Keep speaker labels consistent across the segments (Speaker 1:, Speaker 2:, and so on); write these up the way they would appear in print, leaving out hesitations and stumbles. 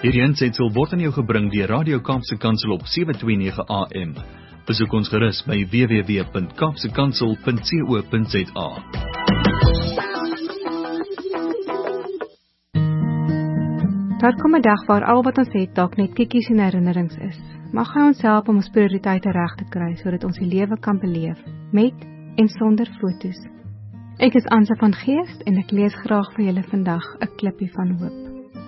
Speaker 1: Hierdie aansetsel word aan jou gebring deur Radio Kaapse Kansel op 729 AM. Besoek ons gerus by www.kapsekansel.co.za.
Speaker 2: Daar kom 'n dag waar al wat ons het dalk net kiekies en herinnerings is. Mag hy ons help om ons prioriteite reg te kry, sodat ons die lewe kan beleef, met en sonder foto's. Ek is Ansa van Geest en ek lees graag vir julle vandag 'n klippie van hoop.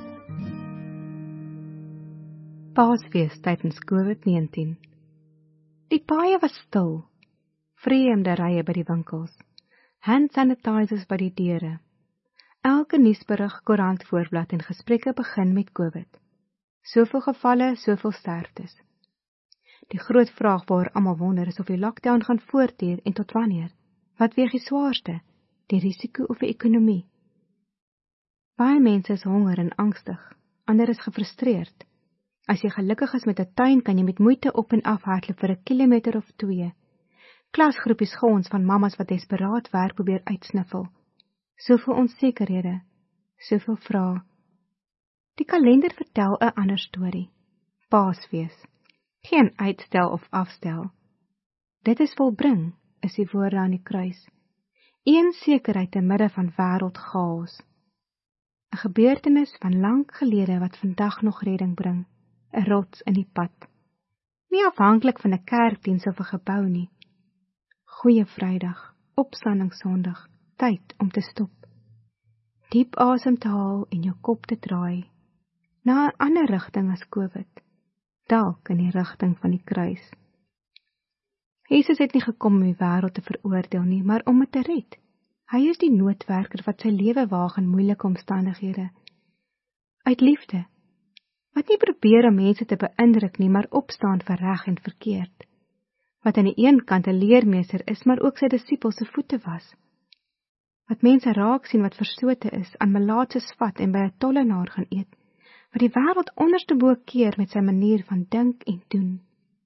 Speaker 2: Paasfees tydens COVID-19. Die paaie was stil, vreemde rye by die winkels, hand sanitizers by die deure. Elke nuusberig, koerant, voorblad en gesprekke begin met COVID. Soveel gevalle, soveel sterftes. Die groot vraag waar almal wonder is of die lockdown gaan voortduur en tot wanneer. Wat weeg die swaarste, die risiko of die ekonomie? Baie mense is honger en angstig, ander is gefrustreerd. As jy gelukkig is met 'n tuin, kan jy met moeite op en af hardloop vir 'n kilometer of 2. Klasgroepies gons van mammas wat desperaat werk probeer uitsniffel. Soveel onsekerhede, soveel vrae. Die kalender vertel 'n ander storie. Paasfees. Geen uitstel of afstel. Dit is volbring, is die woorde aan die kruis. Een sekerheid te midde van wêreldchaos. 'n Gebeurtenis van lank gelede wat vandag nog redding bring. 'n Rots in die pad. Nie afhanklik van 'n kerkdiens of 'n gebou nie. Goeie Vrydag, opstandingssondag, tyd om te stop. Diep asem te haal en jou kop te draai. Na 'n ander rigting as COVID. Dalk in die rigting van die kruis. Jesus het nie gekom om die wêreld te veroordeel nie, maar om het te red. Hy is die noodwerker wat sy lewe waag in moeilike omstandighede. Uit liefde. Wat nie probeer om mense te beïndruk nie, maar opstaan vir reg en verkeerd. Wat aan die een kant 'n leermeester is, maar ook sy disippels se voete was. Wat mense raak sien wat versote is, aan melaatses vat en by 'n tollenaar gaan eet, wat die wêreld onderste bo keer met sy manier van dink en doen.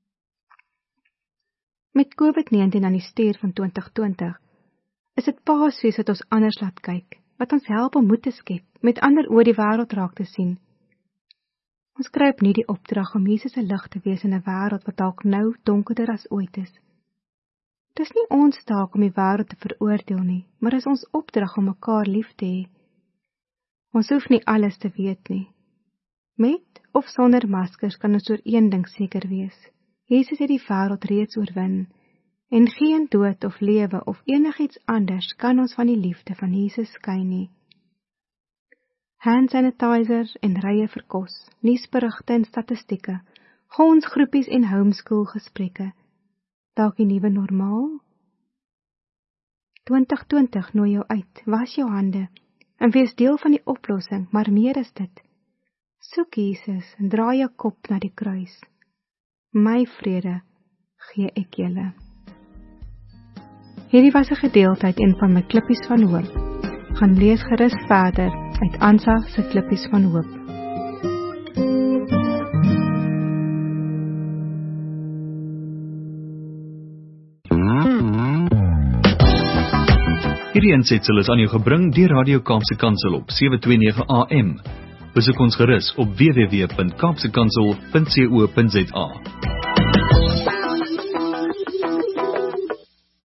Speaker 2: Met COVID-19 aan die stuur van 2020, is dit Paasfees wat ons anders laat kyk, wat ons help om moed te skep, met ander oë die wêreld raak te sien. Ons kry opnuut die opdrag om Jesus se lig te wees in 'n wêreld wat dalk nou donkerder as ooit is. Dis nie ons taak om die wêreld te veroordeel nie, maar is ons opdrag om mekaar lief te hê. Ons hoef nie alles te weet nie. Met of sonder maskers kan ons oor een ding seker wees. Jesus het die wêreld reeds oorwin, en geen dood of lewe of enigiets anders kan ons van die liefde van Jesus skei nie. Hand sanitizer en rye vir kos, nuusberigte en statistieke, gonsgroepies en homeschool gesprekke. Dalk die nuwe normaal? 2020 nooi jou uit, was jou hande, en wees deel van die oplossing, maar meer is dit. Soek Jesus en draai jou kop na die kruis. My vrede gee ek julle. Hierdie was 'n gedeelte uit een van my klippies van hoop. Gaan lees gerus verder uit Ansa se klippies van hoop.
Speaker 1: Hierdie aansetsel is aan jou gebring deur Radio Kaapse Kansel op 729 AM. Besoek ons gerus op www.kapsekansel.co.za.